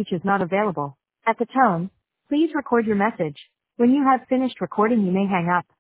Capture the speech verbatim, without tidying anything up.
message is not available. At the tone, please record your message. When you have finished recording, you may hang up.